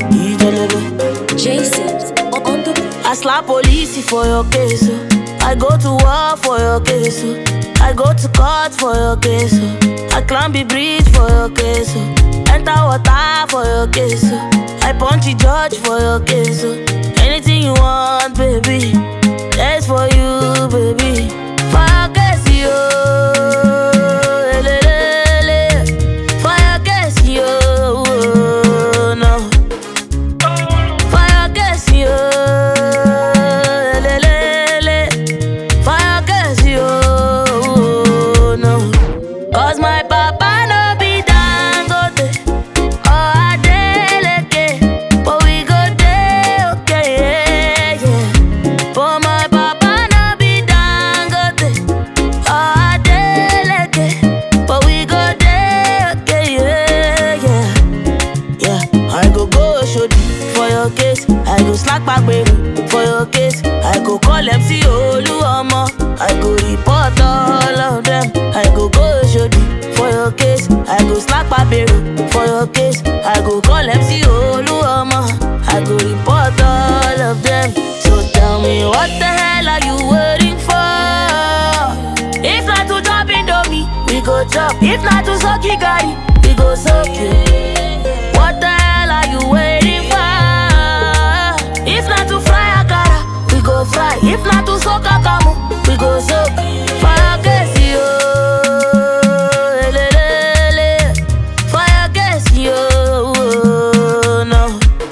Jason on the I slap police for your case. I go to war for your case. I go to court for your case. I climb the bridge for your case. Enter water for your case. I punch the judge for your case. Anything you want, baby, that's for you, baby. For your case, yo. For your case, yo. No. For your case, yo. For your case, yo. No. Cause my papa no be Dangote or Adeleke, but we go there, okay, yeah, yeah. But my papa no be Dangote or Adeleke, but we go there, okay, yeah, yeah, yeah. I go Oshodi for your case, I go slack back baby for your case, I go call MC Oluomo, I go report all of them. I go Oshodi for your case, I go slack back baby for your case, I go call MC Oluomo, I go report all of them. So tell me what the hell are you waiting for? If not to chop Indomie, we go chop. If not to suck Gary, we go suck it. What the hell are you waiting for? If not to fry akara, we go fry. If not to soak akamu, we go soak. Fire case, yo. Fire case, yo. No.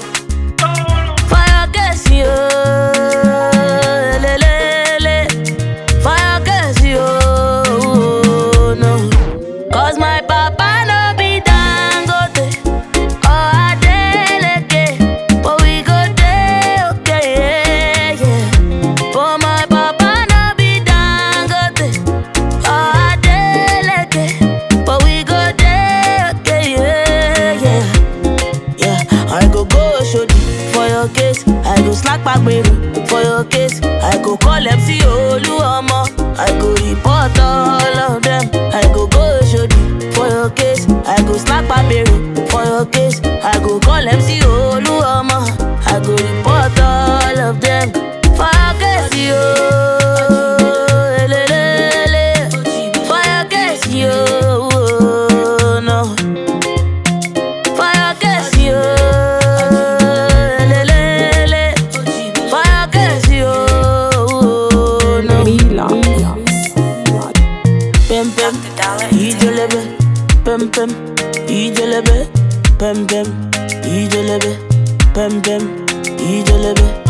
Fire case, yo. Fire case, yo. No. Cause my papa no be Dangote or Adeleke, but we go there, okay, yeah, yeah. But my papa no be Dangote or Adeleke, but we go there, okay, yeah, yeah, yeah. I go Oshodi for your case, I go slack back baby for your case, I go call MC Oluomo, I go report all of them. I go Oshodi for your case, I go slack back baby for your case, I go call MC Oluomo, I go report all of them. For your case, yo. For your case, yo. No. For your case, yo. For your case, yo. No. Pem pem, ijelebe. Pem pem, ijelebe. Pem pem, ijelebe. Pem pem, ijelebe.